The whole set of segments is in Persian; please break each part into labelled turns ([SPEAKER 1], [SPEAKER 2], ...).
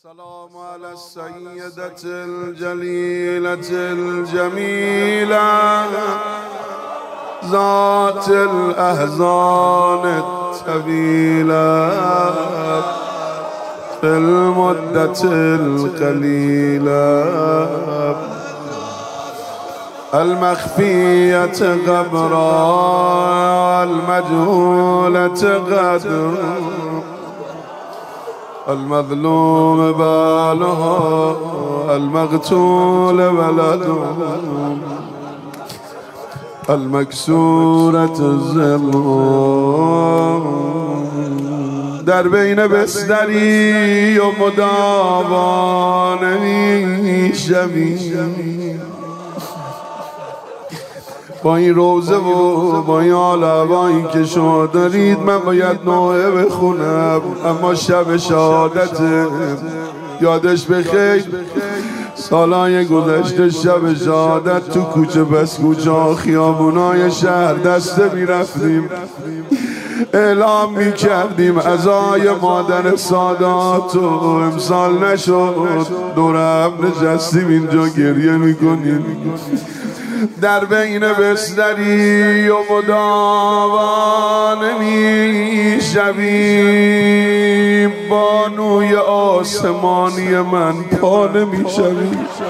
[SPEAKER 1] السلام على السيدة الجليلة الجميلة ذات الأحزان الطويلة في المدة القليلة المخفية غبراء المجهولة غدر المظلوم باله المقتول ولده المكسورة الظلم در بین بستری و مداوا نمیشوی با این روزه و با این آلوایی که شما دارید من باید نوعه بخونم، اما شب شهادت یادش بخیر. سالهای گذشته شب شهادت تو کوچه بس کوچه ها خیابونای شهر دسته میرفتیم اعلام میکردیم عزای مادر سادات و امسال نشد، دور هم نشستیم اینجا گریه میکنیم. در بین بستری و مداوا نمیشوی، بانوی آسمانی من پا نمیشوی.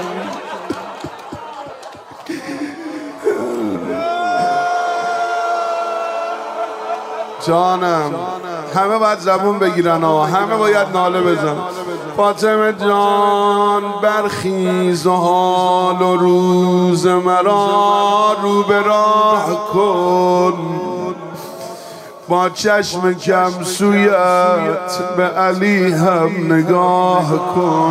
[SPEAKER 1] جانم همه باید زبون بگیرن ها، همه باید ناله بزن. فاطمه جان برخیز و حال و روز مرا رو به راه کن، با چشم کم سویت به علی هم نگاه کن.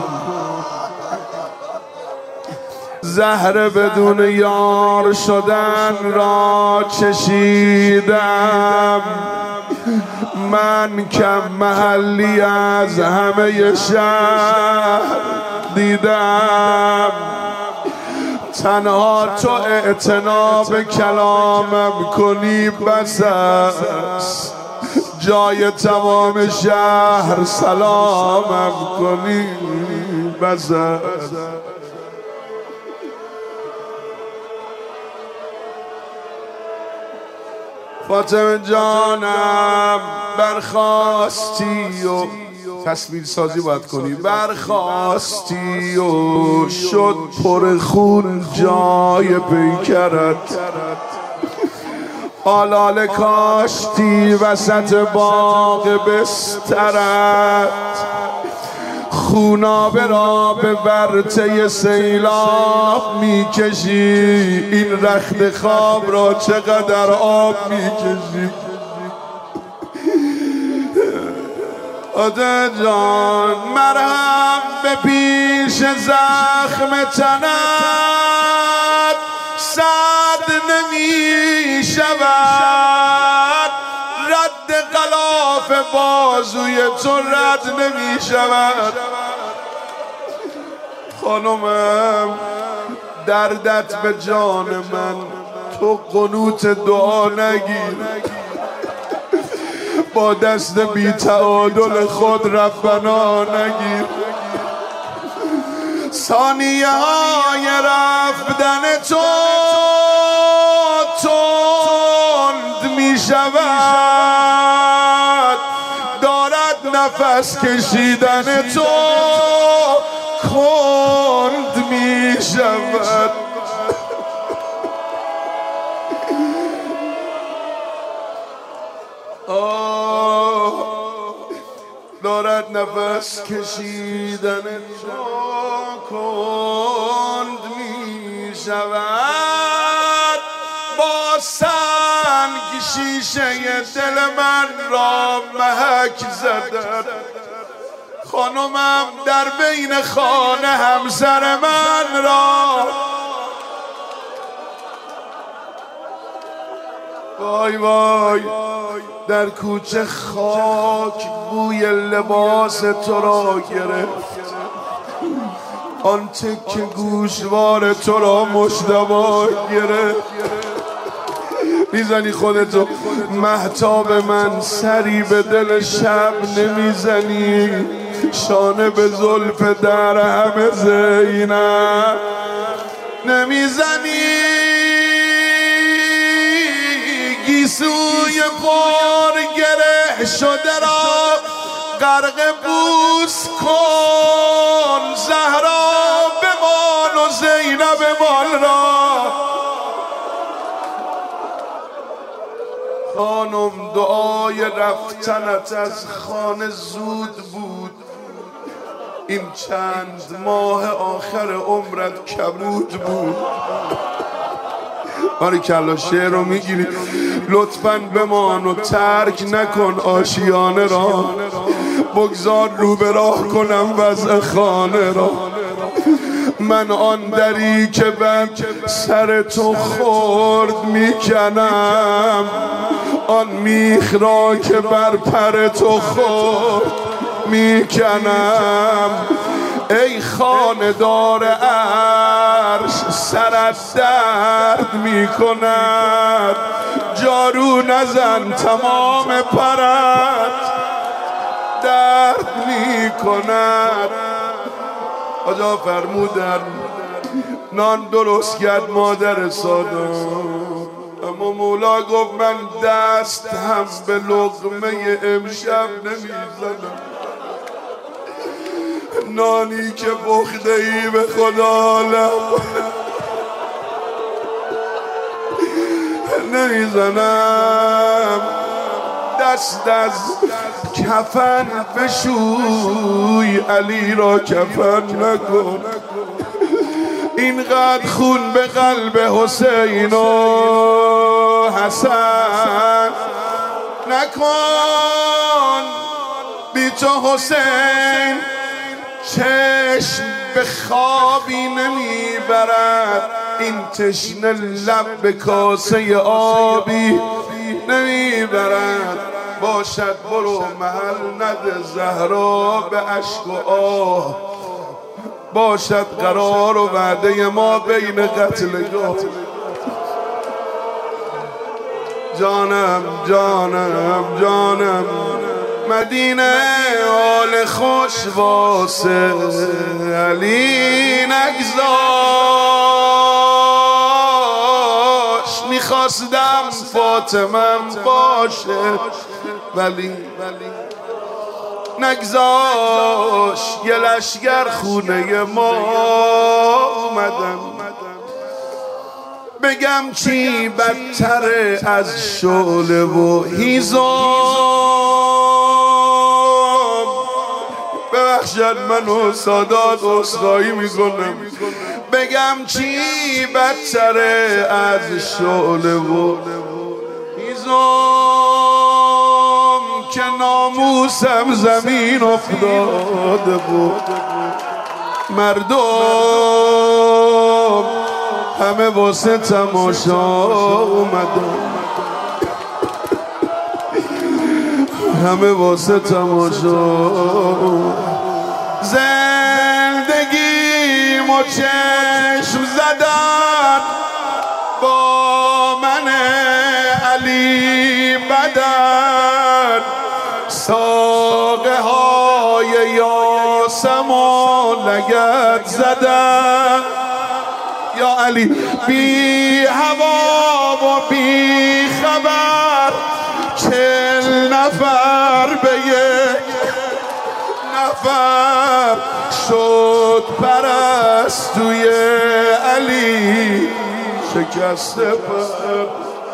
[SPEAKER 1] زهر بدون یار شدن را چشیدم، من کم محلی از همه شهر دیدم. تنها تو اعتنا به کلامم کنی بس است، جای تمام شهر سلامم کنی بس است. فاطمه جانم برخاستی و تصویر سازی باید کنی، برخاستی و شد پر خون جای پیکرت، آلاله کاشتی وسط باغ بسترت، خونابه را به ورطه سیلاب میکشی، این رخت خواب را چقدر آب میکشی. آده جان مرهم به پیش زخم تنت سد نمیشود، رد غلاف بازوی تو رد نمیشود. خانمم دردت به جان من، تو قنوت دعا نگیر، با دست بی تعادل خود ربنا نگیر. ثانیه های رفتن تو تند می شود، دارد نفس کشیدن تو کند می شود. دارد نفس کشیدن تو کند می شود، با سنگ شیشه دل من را محک زدن. خانمم در بین خانه همسر من را، وای وای در کوچه خاک بوی لباس تو را گرفت، آن تکه گوشوار تو را مشتبه گرفت. میزنی خودتو مهتاب من، سری به دل شب نمیزنی. شانه به زلف در همه زینب نمیزنی گیسوی پر گره شده را غرق بوس کن زهرا بمان و زینب بمان را خانم دعای رفتنت از خانه زود بود این چند ماه آخر عمرت کبود بود آره کلا شعر رو میگیری لطفاً بمان و ترک نکن آشیانه را بگذار رو به راه کنم وضع خانه را من آن دری که بر سر تو خورد میکنم آن میخ را که بر پر تو خورد میکنم ای خاندار عرش سرت درد میکند جارو نزن تمام پرت درد میکند آجا فرمودن نان درست کرد مادر سادات اما مولا گفت من دست هم به لقمه امشب نمیزنم نانی که پخته ای به خدا نمیزنم دست از کفن بشوی علی را کفن نکن اینقدر خون به قلب حسین و حسن نکن بی تو حسین چشم به خوابی نمیبرد این تشنه لب به کاسه آبی نمیبرد باشد برو محل نده زهرا به عشق و آه باشد قرار و وعده ما بین قتلگاه جانم جانم جانم مدینه حال خوش واسه علی نگذاش میخواستم فاطمم باشه ولی نگذاش یه لشگر خونه ما اومدن بگم چی بدتره از شعله و هیزم ببخشد منو سادات عذرخواهی میکنم بگم چی بدتره از شعله و هیزم که ناموسم زمین افتاده بود مردم همه واسه تماشا اومدن همه واسه تماشا زندگی و چشم زدن با من علی بدن ساقه های یاسمون لگد زدن یا علی بی هوا و بی خبر 40 نفر به یک نفر شد پرستوی علی شکسته پر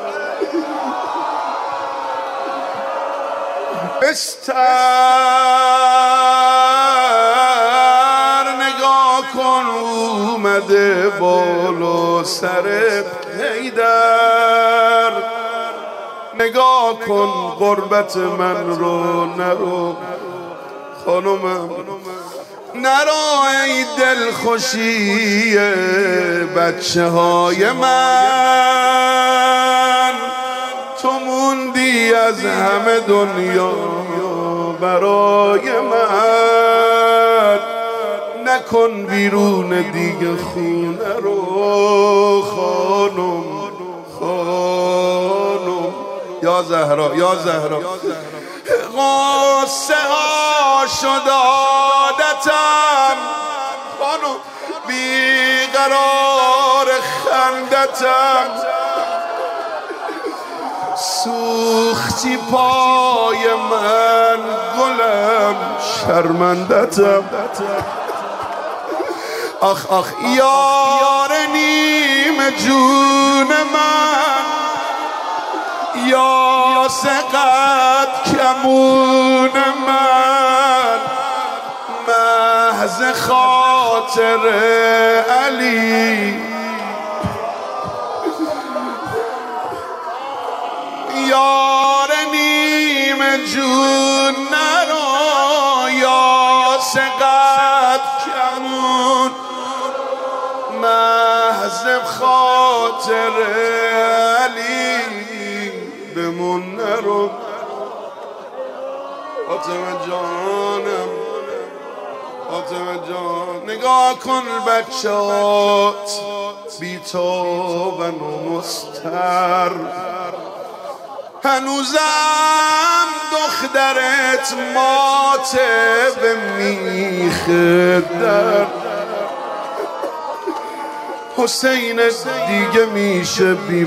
[SPEAKER 1] بستر نگاه کن اومده بالا سر حیدر نگاه کن غربت من رو نرو خانومم نرو ای دلخوشی بچه های من تو موندی از همه دنیا برای من نکن بیرون دیگه خونه رو خانم خانم یا زهرا یا زهرا قصه ها شد عادتم خانم بیقرار خندتم سوختی پای من گلم شرمندتم آخ آخ یار نیم جون من یا سقط کمون من محض خاطر علی یار نیم جون نرو یا سقط کمون محض خاطر علی بمون نرو فاطمه جانم فاطمه جان نگاه کن بچات بی تابن و مستر هنوزم دخترت ماته به میخ در حسین دیگه میشه بی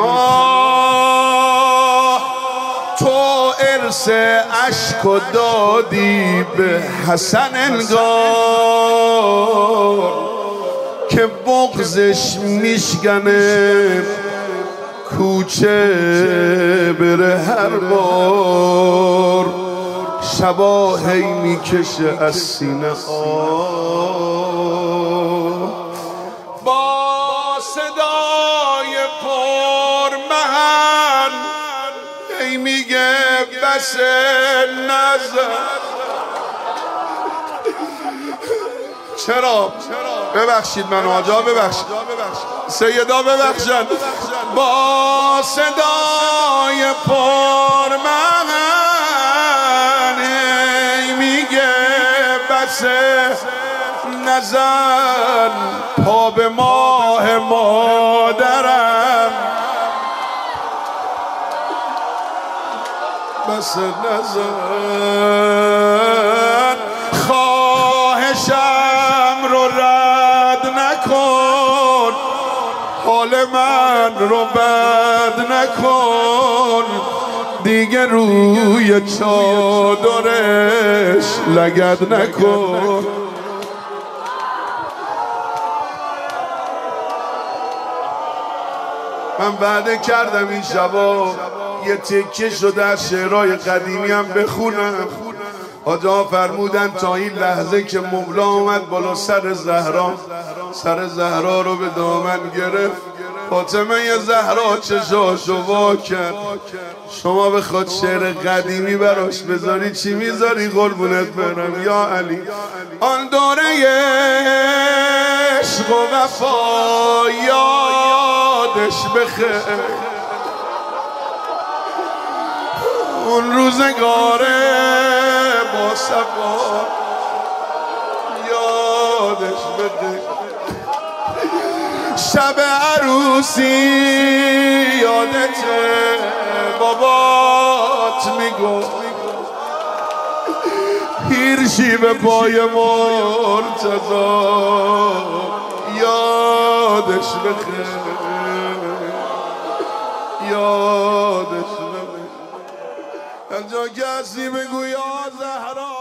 [SPEAKER 1] پناه تو ارث عشق و دادی به حسن انگار که بغضش میشکنه کوچه بره هر بار شبا هی میکشه از سینه با صدای پرمهن هی میگه بس نظر چرا؟ ببخشید من آجا ببخشید سیدا ببخشن با صدای پرمهن هی میگه بس نزن پا به ماه مادرم بس نزن خواهشم رو رد نکن حال من رو بد نکن دیگه روی چادرش لگد نکن من وعده کردم این شبا یه تکه شده از شعرهای قدیمی هم بخونم آجا فرمودن تا این لحظه که مولا آمد بالا سر زهرا رو به دامن گرفت فاطمه زهرا چشاشو وا کرد شما بخواد شعر قدیمی براش بذاری چی میذاری قربونت برم یا علی آن دوره عشق و وفا یادش بخیر اون روزگاره با صفا یادش بده شب عروسی یادته بابات میگو پیرشی به پای مرتضا یادش بخیر یادش بخیر انجا کسی بگو یا زهرا